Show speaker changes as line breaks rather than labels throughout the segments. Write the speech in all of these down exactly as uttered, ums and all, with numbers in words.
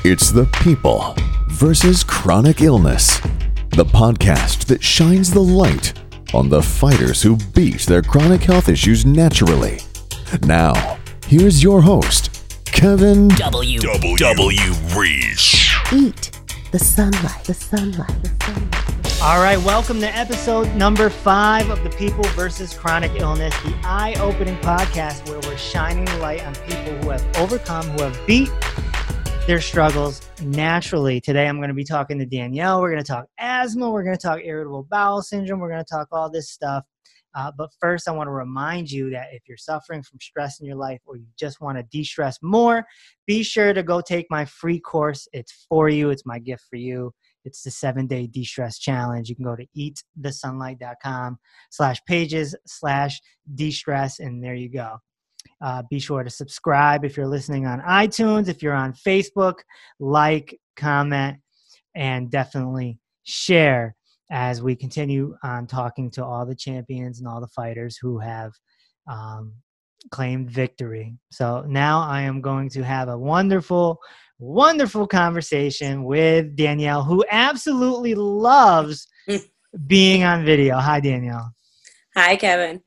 It's the people versus chronic illness. The podcast that shines the light on the fighters who beat their chronic health issues naturally. Now, here's your host, Kevin
W.
W. W. Reese.
Eat the sunlight, the sunlight, the sunlight.
All right, welcome to episode number five of the People versus Chronic Illness, the eye-opening podcast where we're shining the light on people who have overcome, who have beat their struggles naturally. Today, I'm going to be talking to Danielle. We're going to talk asthma. We're going to talk irritable bowel syndrome. We're going to talk all this stuff. Uh, but first, I want to remind you that if you're suffering from stress in your life or you just want to de-stress more, be sure to go take my free course. It's for you. It's my gift for you. It's the seven-day de-stress challenge. You can go to eatthesunlight.com slash pages slash de-stress, and there you go. Uh, be sure to subscribe if you're listening on iTunes. If you're on Facebook, like, comment, and definitely share as we continue on talking to all the champions and all the fighters who have um, claimed victory. So now I am going to have a wonderful, wonderful conversation with Danielle, who absolutely loves being on video. Hi, Danielle.
Hi, Kevin.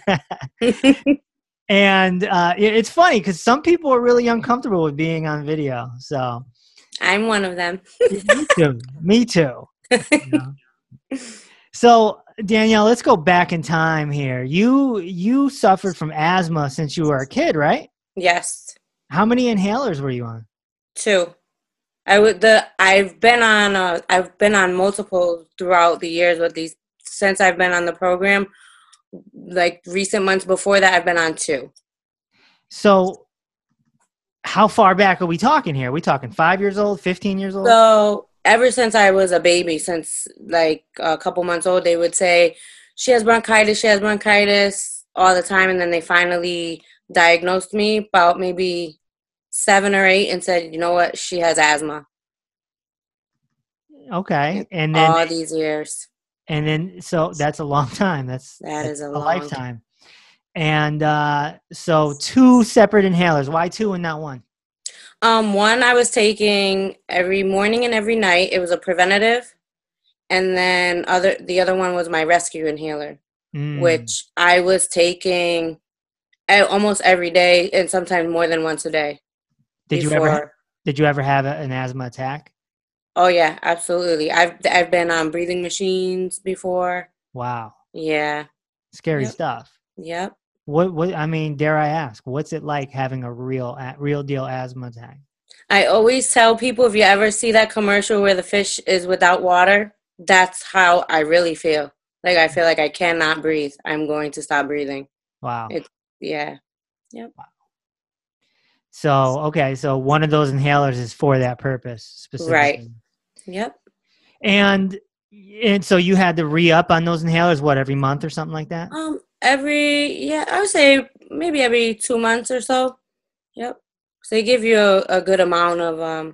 And uh, it's funny because some people are really uncomfortable with being on video. So
I'm one of them.
Me too. Me too. You know? So Danielle, let's go back in time here. You you suffered from asthma since you were a kid, right?
Yes.
How many inhalers were you on?
Two. I would the I've been on uh, I've been on multiple throughout the years with these since I've been on the program. Like recent months before that, I've been on two.
So how far back are we talking here? Are we talking five years old, fifteen years old?
So ever since I was a baby, since like a couple months old, they would say she has bronchitis, she has bronchitis all the time. And then they finally diagnosed me about maybe seven or eight and said, you know what, she has asthma.
Okay. And then
all these years.
And then, so that's a long time. That's,
that
that's
is a,
a
long
lifetime. And uh, so two separate inhalers. Why two and not one?
Um, one I was taking every morning and every night. It was a preventative. And then other the other one was my rescue inhaler, mm. which I was taking almost every day and sometimes more than once a day.
Did
before.
you ever Did you ever have a, an asthma attack?
Oh, yeah, absolutely. I've I've been on breathing machines before.
Wow.
Yeah.
Scary
yep.
stuff.
Yep.
What what I mean, dare I ask, what's it like having a real real deal asthma attack?
I always tell people, if you ever see that commercial where the fish is without water, that's how I really feel. Like I feel like I cannot breathe. I'm going to stop breathing.
Wow.
It, yeah. Yep.
Wow. So, okay, so one of those inhalers is for that purpose specifically.
Right. Yep.
And and so you had to re-up on those inhalers, what, every month or something like that?
Um, every, yeah, I would say maybe every two months or so. Yep. So they give you a, a good amount of um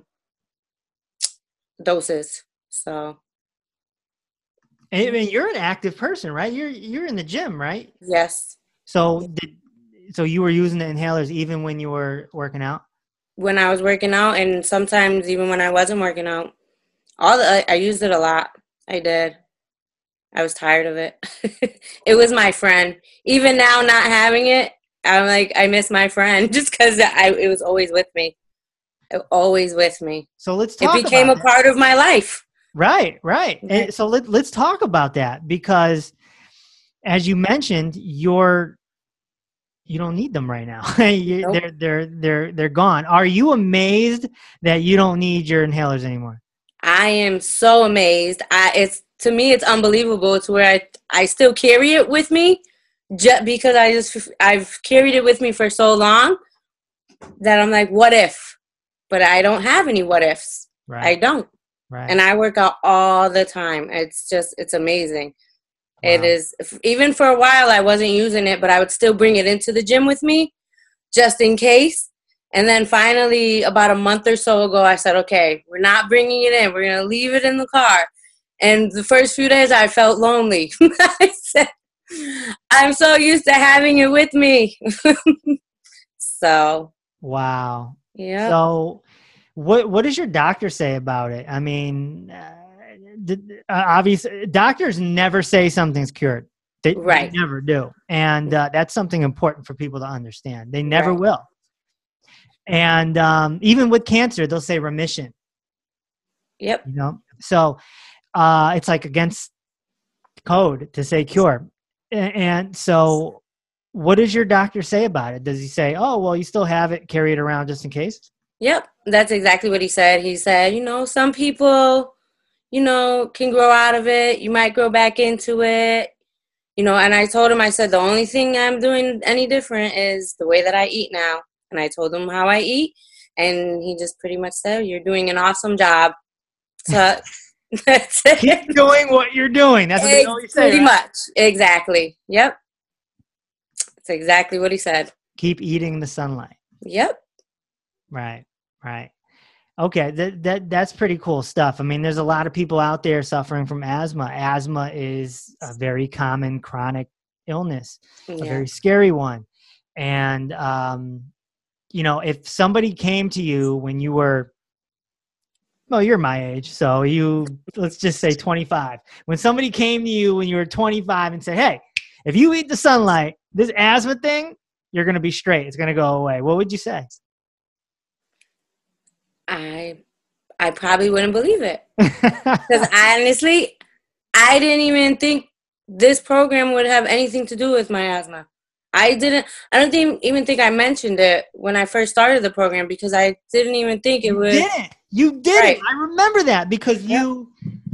doses. So.
And, and you're an active person, right? You're you're in the gym, right?
Yes.
So did so you were using the inhalers even when you were working out?
When I was working out, and sometimes even when I wasn't working out. All the, I, I used it a lot. I did. I was tired of it. It was my friend. Even now, not having it, I'm like, I miss my friend just because I it was always with me. It, always with me.
So let's talk.
It became
about
a part of my life.
Right, right.
Okay.
And so let let's talk about that because, as you mentioned, you're you don't need them right now. you,
Nope.
They're they're they're they're gone. Are you amazed that you don't need your inhalers anymore?
I am so amazed. I it's to me it's unbelievable. It's where I I still carry it with me, just because I just I've carried it with me for so long that I'm like, what if? But I don't have any what ifs.
Right.
I don't.
Right.
And I work out all the time. It's just it's amazing. Wow. It is. Even for a while I wasn't using it, but I would still bring it into the gym with me just in case. And then finally, about a month or so ago, I said, okay, we're not bringing it in. We're going to leave it in the car. And the first few days, I felt lonely. I said, I'm so used to having it with me. So.
Wow.
Yeah.
So What What does your doctor say about it? I mean, uh, d- uh, obviously, doctors never say something's cured. They, they
Right.
never do, and uh, that's something important for people to understand. They never
Right.
will. And um, even with cancer, they'll say remission.
Yep.
You know, so uh, it's like against code to say cure. A- And so, what does your doctor say about it? Does he say, "Oh, well, you still have it, carry it around just in case"?
Yep. That's exactly what he said. He said, you know, some people, you know, can grow out of it. You might grow back into it. You know, and I told him, I said, the only thing I'm doing any different is the way that I eat now. And I told him how I eat. And he just pretty much said, you're doing an awesome job. So that's it.
Keep doing what you're doing. That's what they
Ex-
always say.
Pretty
Right?
much. Exactly. Yep. That's exactly what he said.
Keep eating the sunlight.
Yep.
Right, right. Okay, that that that's pretty cool stuff. I mean, there's a lot of people out there suffering from asthma. Asthma is a very common chronic illness, a
Yeah.
very scary one. And um, you know, if somebody came to you when you were, well, you're my age, so you let's just say twenty-five. When somebody came to you when you were twenty-five and said, "Hey, if you eat the sunlight, this asthma thing, you're going to be straight. It's going to go away." What would you say?
I I probably wouldn't believe it. Because honestly, I didn't even think this program would have anything to do with my asthma. I didn't, I don't think, even think I mentioned it when I first started the program because I didn't even think it
You
would.
didn't. You didn't.
Right.
I remember that because
Yep.
you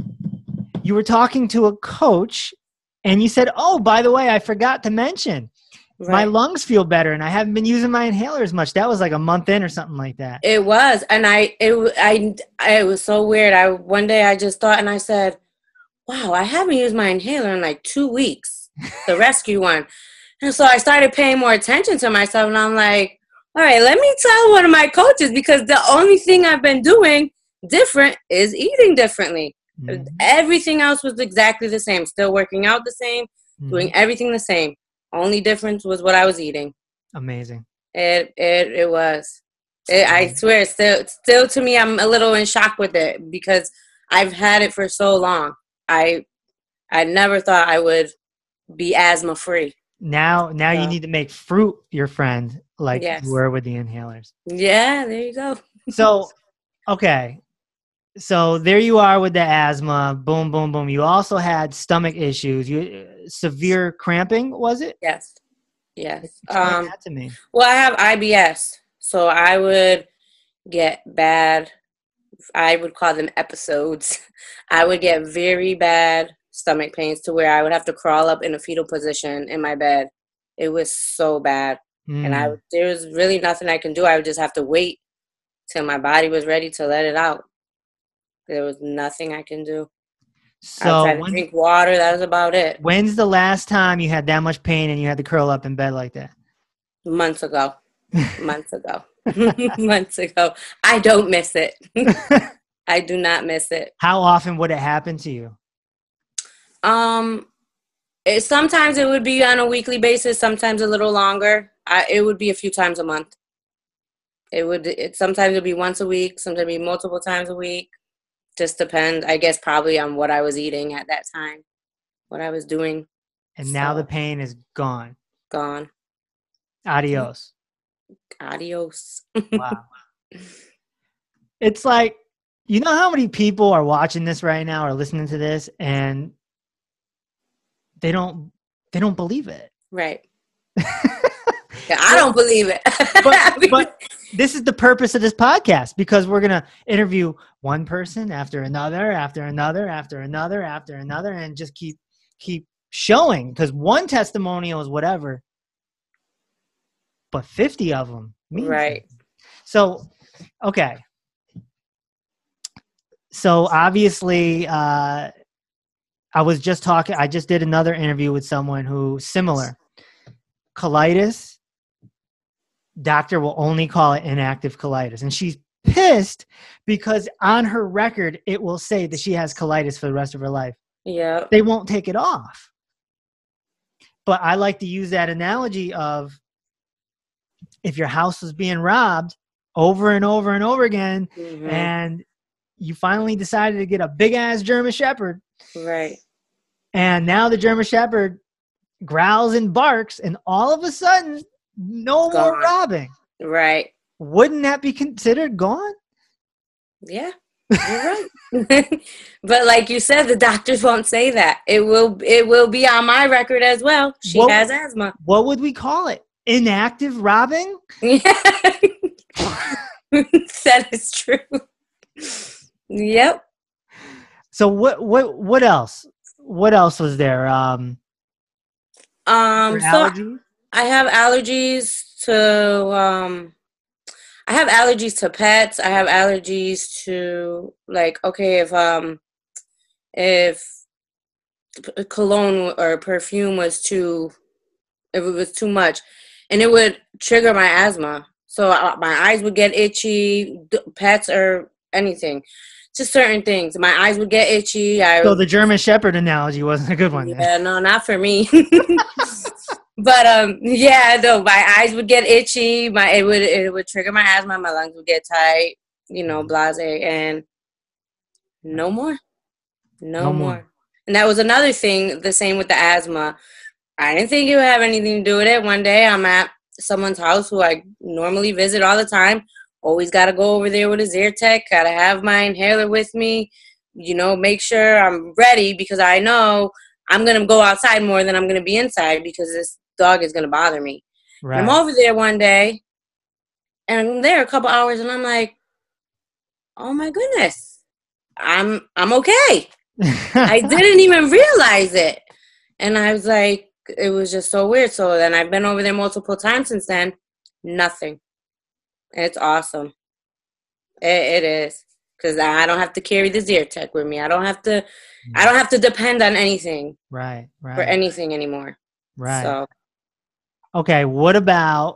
you were talking to a coach and you said, "Oh, by the way, I forgot to mention my
Right.
lungs feel better and I haven't been using my inhaler as much." That was like a month in or something like that.
It was, and I, it, w- I, I, it was so weird. I one day I just thought, and I said, "Wow, I haven't used my inhaler in like two weeks, the rescue one." And so I started paying more attention to myself, and I'm like, "All right, let me tell one of my coaches because the only thing I've been doing different is eating differently.
Mhm.
Everything else was exactly the same. Still working out the same,
Mhm.
doing everything the same. Only difference was what I was eating.
Amazing.
It, it, it was." It, I swear, still, still to me, I'm a little in shock with it because I've had it for so long. I, I never thought I would be asthma free.
Now, now you
So-
need to make fruit your friend like
Yes.
you were with the inhalers.
Yeah, there you go.
So, okay. So there you are with the asthma. Boom, boom, boom. You also had stomach issues. You severe cramping, was it?
Yes, yes.
Explain
Um,
that to me.
well, I have I B S, so I would get bad. I would call them episodes. I would get very bad stomach pains to where I would have to crawl up in a fetal position in my bed. It was so bad, and I
Mm.
there was really nothing I can do. I would just have to wait till my body was ready to let it out. There was nothing I can do. I
So
tried to
when,
drink water. That was about it.
when's the last time you had that much pain and you had to curl up in bed like that?
Months ago. Months ago. Months ago. I don't miss it. I do not miss it.
How often would it happen to you?
Um, it, sometimes it would be on a weekly basis. Sometimes a little longer. I, it would be a few times a month. It would. It sometimes it'd be once a week. Sometimes it'd be multiple times a week. Just depends. I guess probably on what I was eating at that time, what I was doing.
And now
So-
the pain is gone.
Gone.
Adios.
Adios.
Wow. It's like, you know how many people are watching this right now or listening to this and they don't they don't believe it.
Right. Yeah, I don't believe it.
But, but this is the purpose of this podcast because we're going to interview one person after another, after another, after another, after another, and just keep keep showing because one testimonial is whatever, but fifty of them mean
Right.
something. So, okay. So obviously, uh, I was just talking, I just did another interview with someone who similar colitis. Doctor will only call it inactive colitis. And she's pissed because on her record, it will say that she has colitis for the rest of her life.
Yeah.
They won't take it off. But I like to use that analogy of if your house was being robbed over and over and over again.
Mm-hmm.
And you finally decided to get a big ass German Shepherd.
Right.
And now the German Shepherd growls and barks, and all of a sudden, no
It's
more
gone.
robbing.
Right.
Wouldn't that be considered gone?
Yeah, you're right. But like you said, the doctors won't say that. It will it will be on my record as well. She
What-
has asthma.
What would we call it? Inactive robbing?
Yeah. That is true. Yep.
So what what what else? What else was there? Um,
Um
for
so
allergies?
I have allergies to um I have allergies to pets. I have allergies to like okay, if um if p- cologne or perfume was too if it was too much, and it would trigger my asthma. So uh, my eyes would get itchy, d- pets or anything. Just certain things. My eyes would get itchy. I
So the German Shepherd analogy wasn't a good one. then.
yeah, no, not for me. But um, yeah, though my eyes would get itchy. My it would it would trigger my asthma. My lungs would get tight. You know, blase, and no more, no,
No
more.
more.
And that was another thing. The same with the asthma. I didn't think it would have anything to do with it. One day, I'm at someone's house who I normally visit all the time. Always got to go over there with a Zyrtec. Got to have my inhaler with me. You know, make sure I'm ready because I know I'm going to go outside more than I'm going to be inside because this dog is going to bother me.
Right.
And I'm over there one day, and I'm there a couple hours, and I'm like, oh my goodness, I'm I'm okay. I didn't even realize it. And I was like, it was just so weird. So then I've been over there multiple times since then. Nothing. It's awesome. It, it is. Because I don't have to carry the Zyrtec with me. I don't have to I don't have to depend on anything
Right. Right.
for anything anymore.
Right.
So
Okay. What about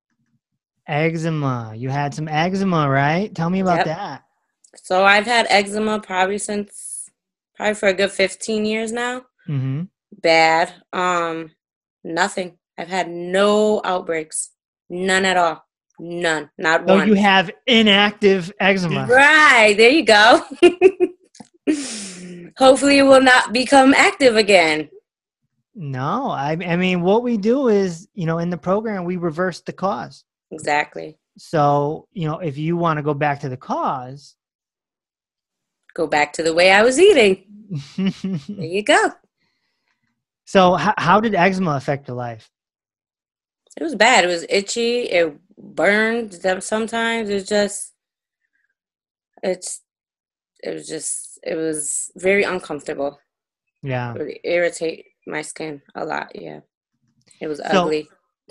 eczema? You had some eczema, right? Tell me about
Yep.
that.
so I've had eczema probably since probably for a good fifteen years now.
Mm-hmm.
Bad. Um nothing. I've had no outbreaks. None at all. None. Not
So
one.
you have inactive eczema.
Right, there you go. Hopefully it will not become active again.
No, I, I mean, what we do is, you know, in the program, we reverse the cause.
Exactly.
So, you know, if you want to go back to the cause,
Go back to the way I was eating. There you go.
so h- how did eczema affect your life?
It was bad. It was itchy. It burned them sometimes. It was just, it's, it was just, it was very uncomfortable.
Yeah.
It would irritate my skin a lot. Yeah. It was
So-
ugly.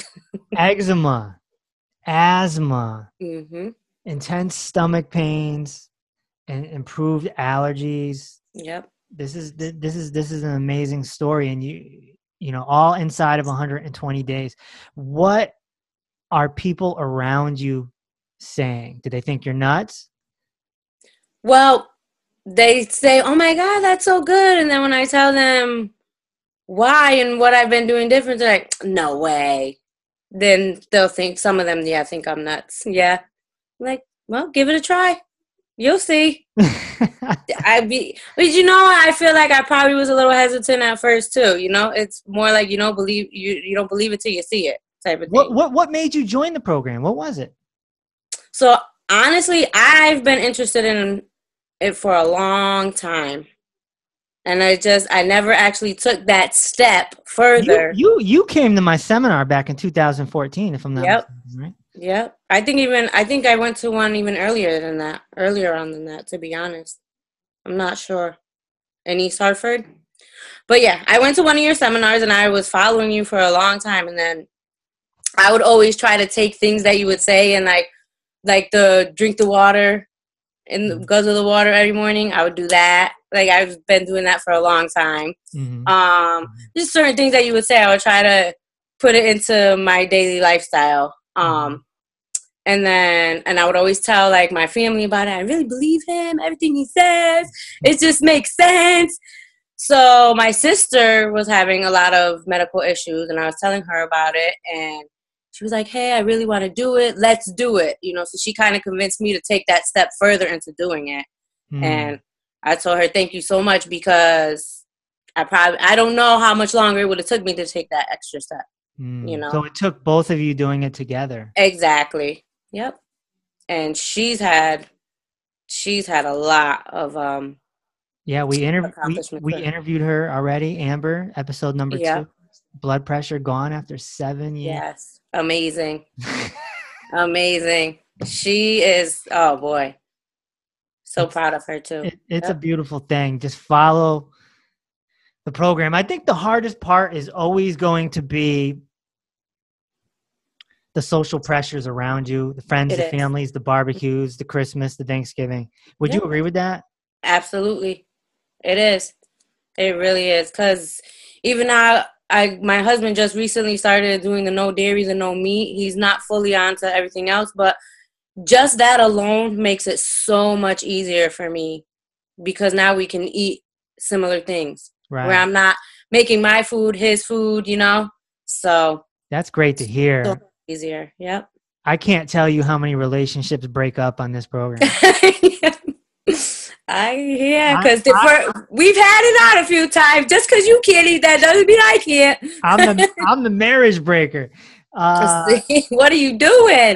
Eczema, asthma,
Mm-hmm.
intense stomach pains, and improved allergies.
Yep.
This is th- this is this is an amazing story, and you you know, all inside of one hundred twenty days. What are people around you saying? Do they think you're nuts?
Well, they say, oh my God, that's so good. And then when I tell them why and what I've been doing different, they're like, no way. Then they'll think, some of them, yeah, think I'm nuts. Yeah. I'm like, well, give it a try. You'll see. I be, but you know, I feel like I probably was a little hesitant at first too. You know, it's more like you don't believe you you don't believe it till you see it type of thing.
What what what made you join the program? What was it?
So honestly, I've been interested in it for a long time, and I just I never actually took that step further.
You, you you came to my seminar back in two thousand fourteen, if I'm not
Yep.
mistaken, right?
Yep, I think even I think I went to one even earlier than that, earlier on than that. To be honest, I'm not sure. In East Hartford, but yeah, I went to one of your seminars, and I was following you for a long time, and then I would always try to take things that you would say and like like the drink the water and the guzzle the water every morning. I would do that. Like I've been doing that for a long time.
Mhm.
Um, just certain things that you would say, I would try to put it into my daily lifestyle. Um, and then, and I would always tell like my family about it. I really believe him. Everything he says, it just makes sense. So my sister was having a lot of medical issues, and I was telling her about it, and she was like, hey, I really want to do it. Let's do it. You know, so she kind of convinced me to take that step further into doing it. Mm. And I told her, thank you so much, because I probably, I don't know how much longer it would have took me to take that extra step. Mm. You know,
so it took both of you doing it together.
Exactly. Yep. And she's had, she's had a lot of, um,
yeah, we, interv- we, we interviewed her already, Amber, episode number yep. two. Blood pressure gone after seven years.
Yes. Amazing. Amazing. She is, oh boy. So it's, proud of her too.
It, it's yep. a beautiful thing. Just follow the program. I think the hardest part is always going to be the social pressures around you, the friends, it the is. families, the barbecues, the Christmas, the Thanksgiving. Would yep. you agree with that?
Absolutely. It is. It really is. Because even now, I my husband just recently started doing the no dairies and no meat. He's not fully on to everything else, but just that alone makes it so much easier for me, because now we can eat similar things. Right. Where I'm not making my food, his food, you know? So
that's great to hear. So
easier. Yep.
I can't tell you how many relationships break up on this program.
I yeah, because we've had it on a few times. Just because you can't eat that doesn't mean I can't.
I'm the I'm the marriage breaker. Uh,
what are you doing?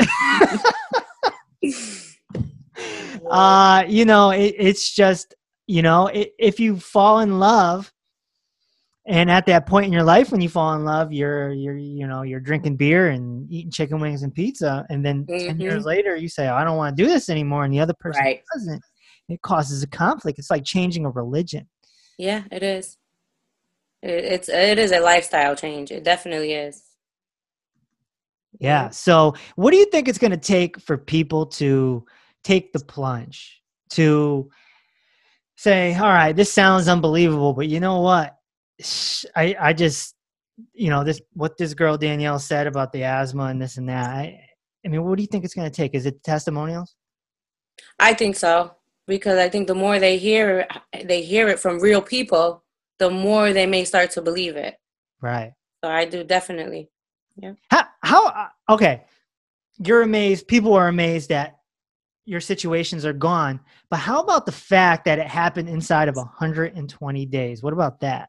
uh, you know, it, it's just, you know, it, if you fall in love, and at that point in your life when you fall in love, you're you're you know you're drinking beer and eating chicken wings and pizza, and then mm-hmm. ten years later you say, oh, I don't want to do this anymore, and the other person right. doesn't. It causes a conflict. It's like changing a religion.
Yeah, it is. It, it's it is a lifestyle change. It definitely is.
Yeah. So what do you think it's going to take for people to take the plunge, to say, all right, this sounds unbelievable, but you know what? I, I just, you know, this, what this girl Danielle said about the asthma and this and that. I, I mean, what do you think it's going to take? Is it testimonials?
I think so. Because I think the more they hear they hear it from real people, the more they may start to believe it.
Right.
So I do definitely. Yeah.
How, how okay. You're amazed. People are amazed that your situations are gone. But how about the fact that it happened inside of one hundred twenty days? What about that?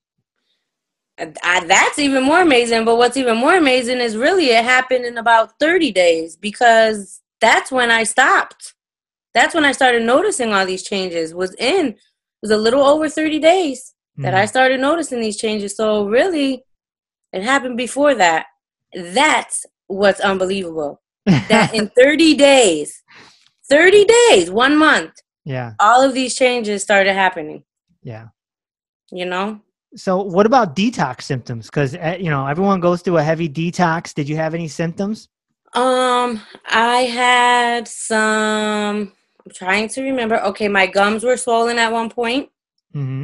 I, that's even more amazing. But what's even more amazing is really it happened in about thirty days, because that's when I stopped. That's when I started noticing all these changes. Was in, it was a little over thirty days that mm. I started noticing these changes. So really, it happened before that. That's what's unbelievable. That in thirty days, thirty days, one month,
yeah,
all of these changes started happening.
Yeah.
You know?
So what about detox symptoms? Because, uh, you know, everyone goes through a heavy detox. Did you have any symptoms?
Um, I had some... I'm trying to remember. Okay, my gums were swollen at one point. Mm-hmm.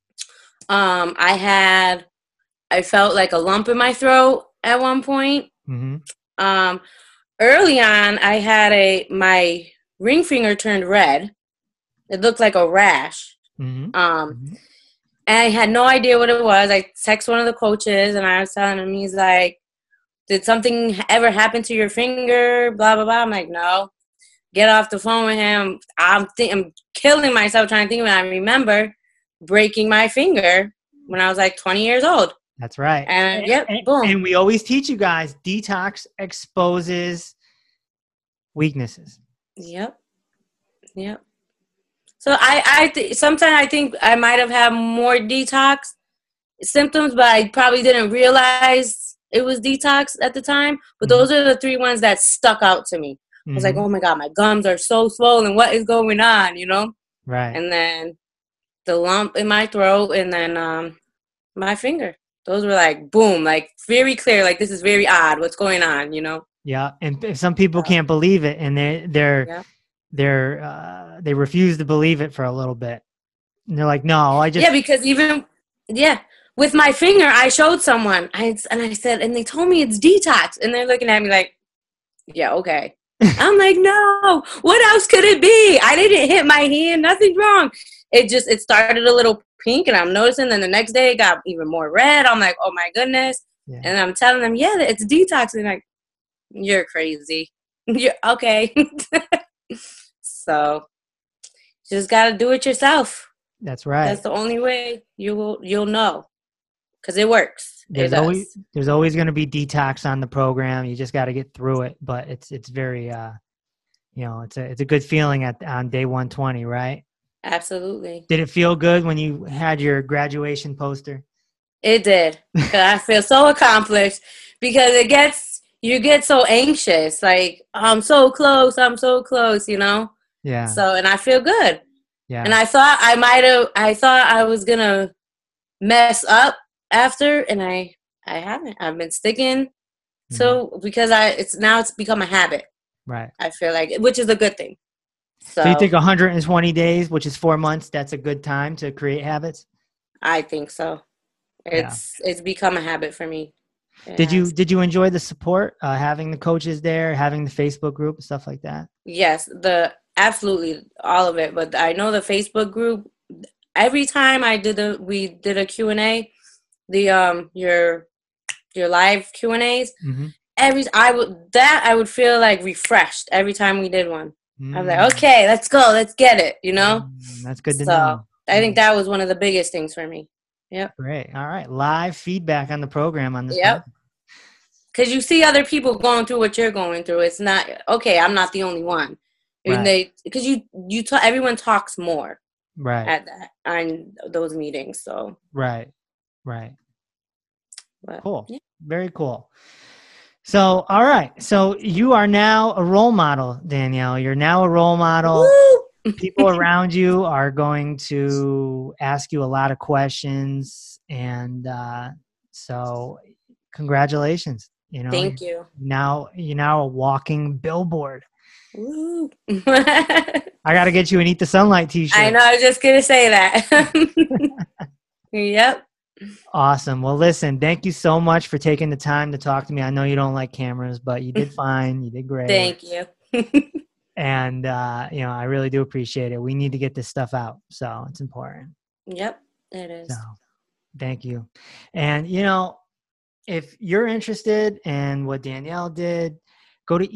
Um, I had, I felt like a lump in my throat at one point. Mm-hmm. Um, early on, I had a, my ring finger turned red. It looked like a rash. Mm-hmm. Um, mm-hmm. And I had no idea what it was. I texted one of the coaches and I was telling him, he's like, did something ever happen to your finger? Blah, blah, blah. I'm like, no. Get off the phone with him. I'm, th- I'm killing myself trying to think of it. I remember breaking my finger when I was like twenty years old.
That's right.
And, and yep,
and,
boom.
And we always teach you guys, detox exposes weaknesses.
Yep. Yep. So I, I th- sometimes I think I might have had more detox symptoms, but I probably didn't realize it was detox at the time. But mm-hmm. those are the three ones that stuck out to me. I was like, oh my God, my gums are so swollen. What is going on? You know?
Right.
And then the lump in my throat and then um, my finger. Those were like, boom, like very clear. Like, this is very odd. What's going on? You know?
Yeah. And some people can't believe it. And they, they're, yeah. they're, uh, they refuse to believe it for a little bit. And they're like, no, I just.
Yeah, because even, yeah. With my finger, I showed someone. I, and I said, and they told me it's detox. And they're looking at me like, yeah, okay. I'm like, no, what else could it be? I didn't hit my hand. Nothing's wrong. It just, it started a little pink and I'm noticing. Then the next day it got even more red. I'm like, oh my goodness. Yeah. And I'm telling them, yeah, it's detoxing. Like, you're crazy. You're okay. So you just got to do it yourself.
That's right.
That's the only way you will, you'll know. Because it works.
There's
it does.
always there's always going to be detox on the program. You just got to get through it. But it's it's very uh, you know, it's a it's a good feeling at on day one twenty, right?
Absolutely.
Did it feel good when you had your graduation poster?
It did. I feel so accomplished because it gets you get so anxious. Like I'm so close. I'm so close. You know.
Yeah.
So and I feel good.
Yeah.
And I thought I might have. I thought I was gonna mess up after, and I I haven't. I've been sticking to mm-hmm. because I it's now it's become a habit.
Right.
I feel like, which is a good thing. So,
so you think one hundred twenty days, which is four months, that's a good time to create habits?
I think so. It's yeah. it's become a habit for me. It
did
has.
you did you enjoy the support, uh, having the coaches there, having the Facebook group and stuff like that?
Yes, the absolutely all of it. But I know the Facebook group. Every time I did a we did a Q and A, the um your your live Q and A's. Mm-hmm. Every I would that I would feel like refreshed every time we did one. Mm. I was like, okay, let's go, let's get it. You know,
mm, that's good to
so,
know.
I think that was one of the biggest things for me. Yep.
Great. All right. Live feedback on the program on this.
Yep. Because you see other people going through what you're going through. It's not okay. I'm not the only one. Right. They because you you ta- everyone talks more.
Right.
At that on those meetings. So.
Right. Right.
But,
cool.
Yeah.
Very cool. So, all right. So you are now a role model, Danielle. You're now a role model. People around you are going to ask you a lot of questions. And uh, so congratulations. You know,
thank you.
Now, you're now a walking billboard.
Woo.
I got to get you an Eat the Sunlight t-shirt.
I know. I was just going to say that. Yep.
Awesome. Well, listen, thank you so much for taking the time to talk to me. I know you don't like cameras, but you did fine. You did great.
Thank you.
And, uh, you know, I really do appreciate it. We need to get this stuff out. So it's important.
Yep, it is.
So thank you. And, you know, if you're interested in what Danielle did, go to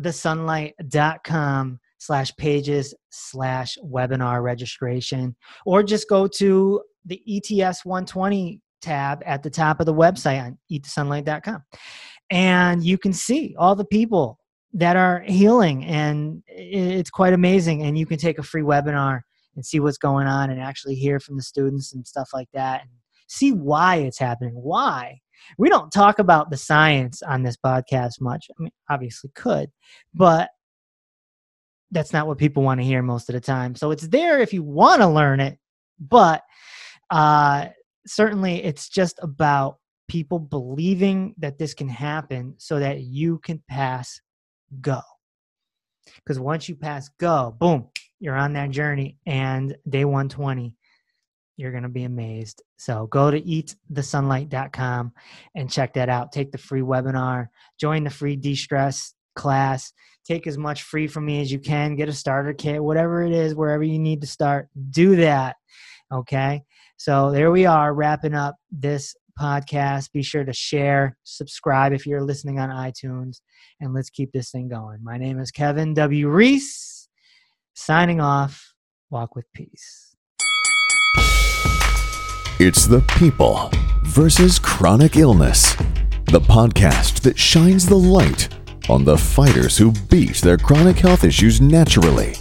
eatthesunlight.com slash pages slash webinar registration, or just go to the E T S one twenty tab at the top of the website on eat the sunlight dot com. And you can see all the people that are healing, and it's quite amazing. And you can take a free webinar and see what's going on and actually hear from the students and stuff like that and see why it's happening. Why? We don't talk about the science on this podcast much. I mean, obviously could, but that's not what people want to hear most of the time. So it's there if you want to learn it, but uh, certainly it's just about people believing that this can happen so that you can pass go. Because once you pass go, boom, you're on that journey, and day one twenty, you're going to be amazed. So go to eat the sunlight dot com and check that out. Take the free webinar, join the free de-stress class, take as much free from me as you can, get a starter kit, whatever it is, wherever you need to start, do that. Okay. So there we are, wrapping up this podcast. Be sure to share, subscribe if you're listening on iTunes, and let's keep this thing going. My name is Kevin W. Reese, signing off. Walk with peace.
It's the people versus chronic illness, the podcast that shines the light on the fighters who beat their chronic health issues naturally.